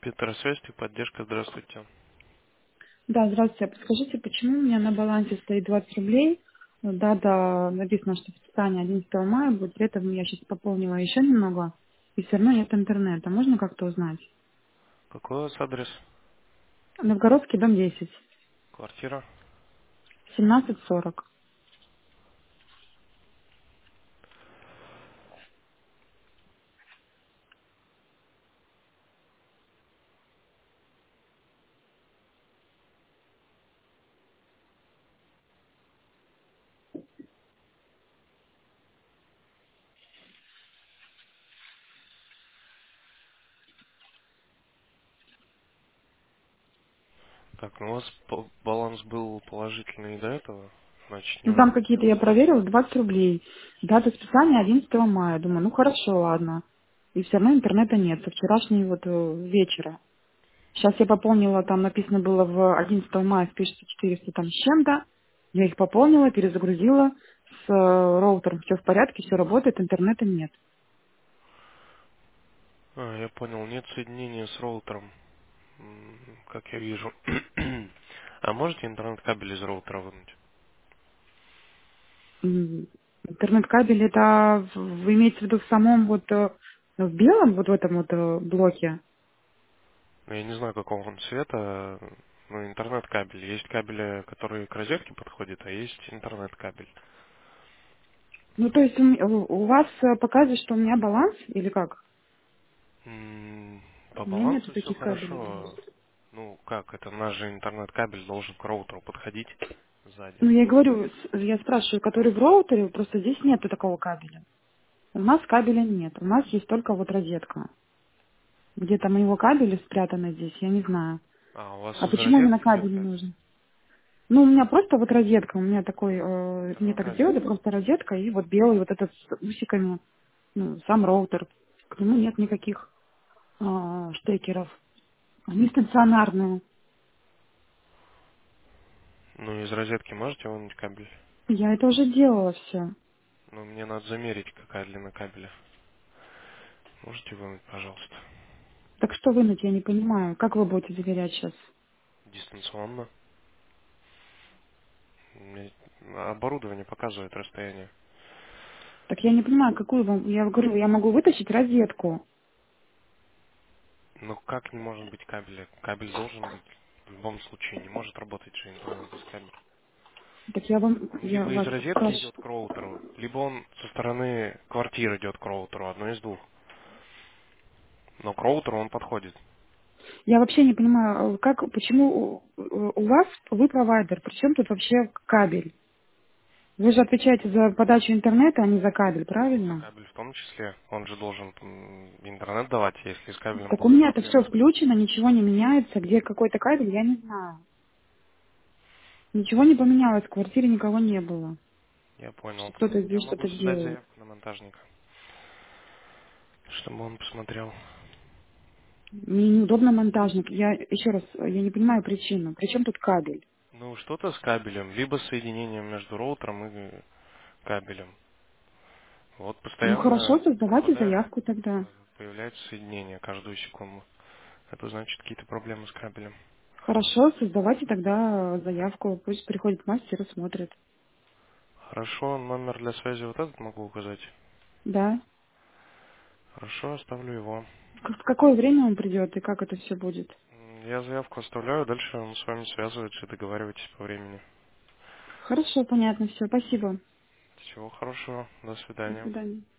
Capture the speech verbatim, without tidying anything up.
Петросвязь, поддержка, здравствуйте. Да, здравствуйте. А подскажите, почему у меня на балансе стоит двадцать рублей? Ну, дата написано, что списание одиннадцатого мая будет. При этом я сейчас пополнила еще немного, и все равно нет интернета. Можно как-то узнать? Какой у вас адрес? Новгородский, дом десять, Квартира? семнадцать сорок. Так, ну у вас по- баланс был положительный до этого, значит не Ну, там может какие-то я быть. проверила, двадцать рублей. Дата списания одиннадцатого мая. Думаю, ну хорошо, ладно. И все равно интернета нет со вчерашнего вот э, вечера. Сейчас я пополнила, там написано было в одиннадцатого мая спишется четыреста там с чем-то. Я их пополнила, перезагрузила с э, роутером. Все в порядке, все работает, интернета нет. А, я понял, нет соединения с роутером, м, как я вижу. А можете интернет-кабель из роутера вынуть? М, Интернет-кабель это в- вы имеете в виду в самом вот э, в белом вот в этом вот э, блоке? Ну, я не знаю, какого он цвета, но интернет-кабель. Есть кабели, которые к розетке подходят, а есть интернет-кабель. Ну то есть у, м- у у вас э, показывает, что у меня баланс или как? М, По У меня нету балансу все таких кабелей. хорошо. Ну, как, это наш же интернет-кабель должен к роутеру подходить сзади. Ну я и говорю, с- я спрашиваю, который в роутере, просто здесь нету такого кабеля. У нас кабеля нет, у нас есть только вот розетка. Где там его кабели спрятаны здесь, я не знаю. А, у вас А из почему именно розетки идет кабели кабель? нужен? Ну, у меня просто вот розетка, у меня такой, э, мне так Интернет-кабель. сделали, просто розетка и вот белый вот этот с усиками, ну, сам роутер. К нему нет никаких а, штекеров. Они стационарные. Ну, из розетки можете вынуть кабель? Я это уже делала все. Ну, мне надо замерить, какая длина кабеля. Можете вынуть, пожалуйста? Так что вынуть, я не понимаю. Как вы будете заверять сейчас? Дистанционно. Мне оборудование показывает расстояние. Так я не понимаю, какую вам... Я говорю, я могу вытащить розетку. Ну, как не может быть кабеля? Кабель должен быть в любом случае. Не может работать же интернет без кабеля. Так я вам... Он Я либо из вас розетки спрашиваю. идет к роутеру, либо он со стороны квартиры идет к роутеру, одно из двух. Но к роутеру он подходит. Я вообще не понимаю, э, как, почему у, у вас, вы провайдер, причем тут вообще кабель? Вы же отвечаете за подачу интернета, а не за кабель, Ну, за правильно? кабель в том числе. Он же должен м, интернет давать, если с кабелем Так у будут меня это все проблемы. включено, ничего не меняется. Где какой-то кабель, я не знаю. Ничего не поменялось, в квартире никого не было. Я понял. Что кто-то Я здесь могу что-то создать делает. заявку на монтажника, чтобы он посмотрел. Мне неудобно монтажник. Я еще раз, я не понимаю причину. Причем тут кабель? Ну, что-то с кабелем, либо с соединением между роутером и кабелем. Вот Ну хорошо, постоянно создавайте пропадает, заявку тогда. э, появляется соединение каждую секунду. Это значит какие-то проблемы с кабелем. Хорошо, создавайте тогда заявку. Пусть приходит мастер и смотрит. Хорошо, номер для связи вот этот могу указать. Да. Хорошо, оставлю его. В в какое время он придет и как это все будет? М, Я заявку оставляю, дальше он с вами связывается и договаривайтесь по времени. Хорошо, понятно, все. Спасибо. Всего хорошего, до До свидания. свидания.